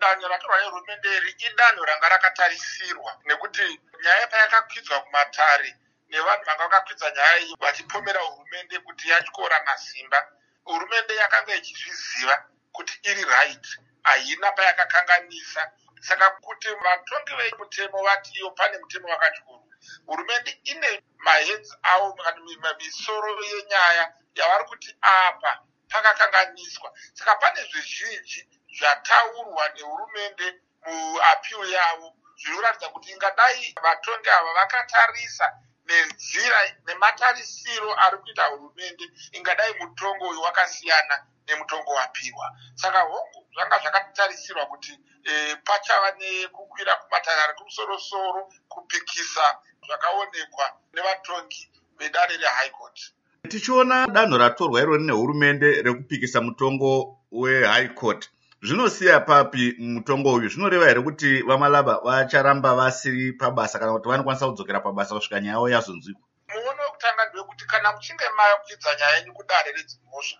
danho ratorwa nehurumende iri idanho ranga rakatarisirwa, nekuti nyaya payakakwidzwa kumatare nevanhu vanga vakakwidza nyaya iyi vachipomera hurumende kuti yatyora masimba, hurumende yakanga ichizviziva kuti iri right, haina payakakanganisa. Saka kuti vatongi vemutemo vati iyo pane mutemo wakatyora, hurumende ine maheads avo kana misoro yenyaya yavari kuti apa pakakanganiswa. Saka pane zvizhinji zvataurwa nehurumende muappeal yavo zvinoratidza kuti ingadai vatongi ava vakatarisa nenzira nematarisiro ari kuita hurumende, ingadai mutongo uyu wakasiyana nemutongo wapiwa. Saka hongu zvanga zvakatarisirwa kuti pachava nekukwira kumatare ari kumusoro-soro kupikisa zvakaonekwa nevatongi vedare reHigh Court. Tichiona danho ratorwa irori nehurumende rekupikisa mutongo weHigh Court, zvinosiya papi mutongo uyu? Zvinoreva here kuti vaMalaba vacharamba vasiri pabasa kana kuti vanokwanisa kudzokera pabasa kusvika nyaya yavo yazonzwikwa? Muono wekutanga ndewekuti kana muchinge makwidza nyaya yenyu kudare redzimhosva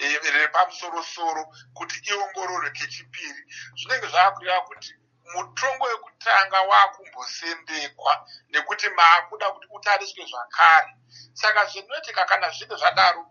repamusoro-soro kuti iongororwe kechipiri, zvinenge zvaakureva kuti mutongo wekutanga waakumbosendekwa nekuti maakuda kuti utariswe zvakare. Saka zvinoitika kana zvinge zvadaro,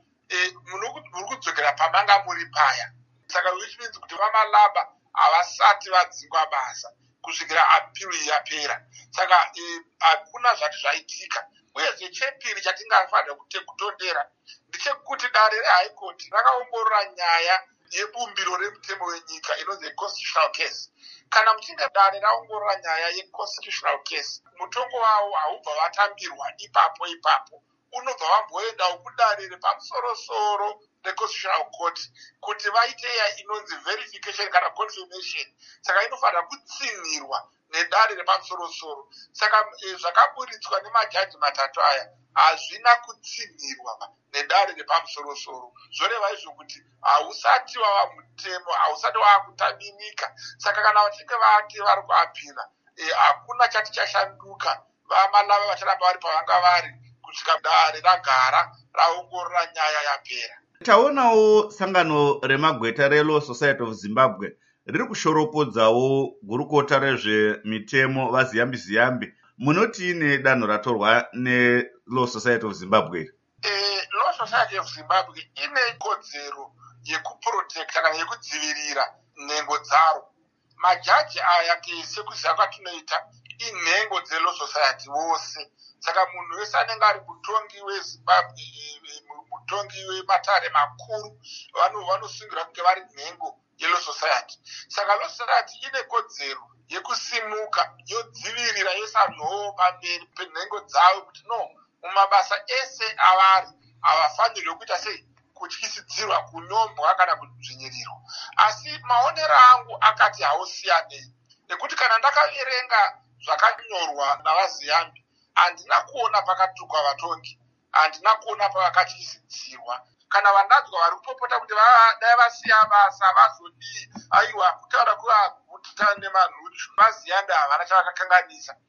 muri kudzokera pamanga muri paya. Saka which means kuti vaMalaba havasati vadzingwa basa kusvikira appeal yapera. Saka hakuna zvati zvaitika. Uyezve chepiri chatingafanira kutondera ndechekuti dare reHigh Court rakaongorora nyaya yebumbiro remutemo wenyika inonzi constitutional case. Kana muchinge dare raongorora nyaya yeconstitutional case, mutongo wavo haubva vatambirwa ipapo, unobva vamboendawo kudare repamusoro-soro reconstitutional court kuti vaite iya inonzi verification kana confirmation. Saka inofanira kutsinirwa nedare repamusoro-soro. Saka zvakaburitswa nemajaji matatu aya hazvina kutsinirwa nedare repamusoro-soro. Zvoreva izvo kuti hausati wava mutemo, hausati wava kutaminika. Saka kana vachinge vati vari kuapira, hakuna chati chashanduka. VaMalaba vacharamba vari pavanga vari kusvika dare ragara raongorora nyaya yapera. Taonawo sangano remagweta reLaw Society of Zimbabwe riri kushoropodzawo gurukota rezvemitemo vaZiyambi. Munoti ine danho ratorwa neLaw Society of Zimbabwe? Law Society of Zimbabwe ine kodzero yekuprotecta kana yekudzivirira nhengo dzaro. Majaji aya sekuziva kwatinoita inhengo dzeLaw Society vose. Saka munhu wese anenge ari mutongi weZimbabwe, mutongi wematare makuru, vanosungira kunge vari nhengo yeLaw Society. Saka Law Society ine kodzero yekusimuka yodzivirira yoisa nhoo pamberi penhengo dzavo kuti no, mumabasa ese avari havafanirwi kuita sei kutyisidzirwa, kunyombwa kana kudzvinyirirwa. Asi maonero angu akati hausiyanei, nekuti kana ndakaverenga zvakanyorwa navaZiyambi, handina kuona pakatukwa vatongi, handina kuona pavakatyisidzirwa. Kana vandadzwa vari kupopota kuti dai vasiya basa vazodii, aiwa kutaura kuvaguta nemanhuchu, vaZiyambi havana chavakakanganisa.